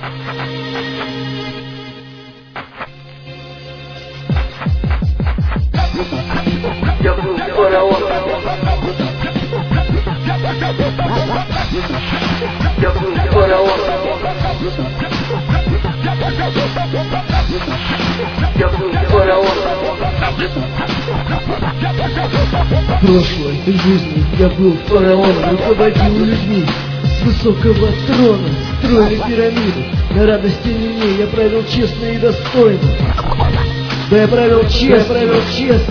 Я был фараон. Я был фараон. Я был фараон. В прошлой жизни я был фараоном, руководил людьми с высокого трона, строили пирамиды. На радости мне я правил честно и достойно. Да я правил честно.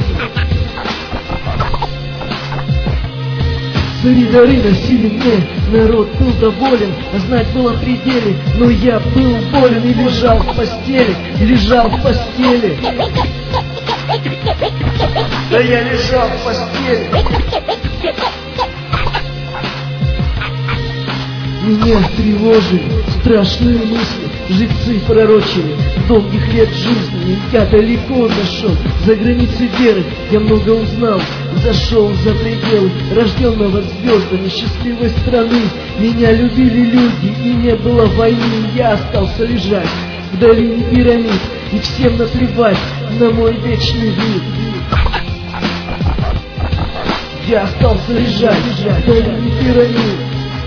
Цари-дары носили мне, народ был доволен, а знать было в пределе, но я был болен и лежал в постели. Да я лежал в постели. Меня тревожили страшные мысли, жрецы пророчили долгих лет жизни. Я далеко зашел, за границы веры я много узнал. Зашел за пределы рожденного звездами счастливой страны. Меня любили люди и не было войны. Я остался лежать в долине пирамид, и всем наплевать на мой вечный вид. Я остался лежать в долине пирамид.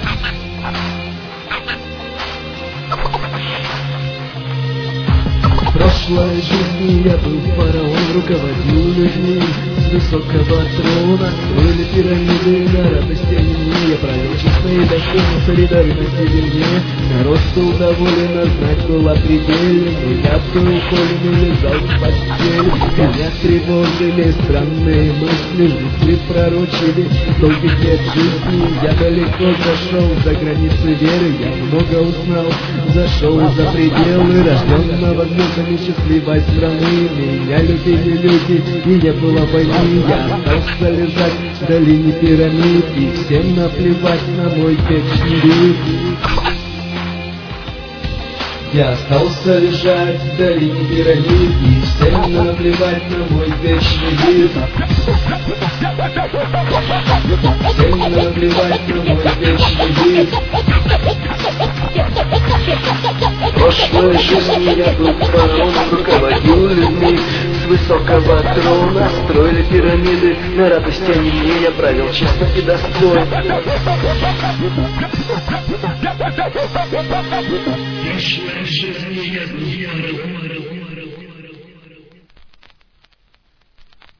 В прошлой жизни я был фараон, руководил людьми с высокого трона. Строили пирамиды на радости мне, я правил честно и достойно, цари-дары носили мне. Народ был доволен, а знать было пределе, но я был болен и лежал в постели. Меня тревожили странные мысли, жрецы пророчили долгих лет жизни. Я далеко зашел за границы веры, я много узнал, зашел за пределы рожденного звездами счастливой страны. Меня любили люди и не было войны. Я остался лежать в долине пирамид, и всем наплевать на мой вечный вид. Я остался лежать в долине пирамид, и всем наплевать на мой вечный вид. Всем наплевать на мой вечный вид. В прошлой жизни я был фараоном, руководил людьми с высокого трона. Строили пирамиды, на радости они мне, я правил честно и достойно. В прошлой жизни я был фараоном.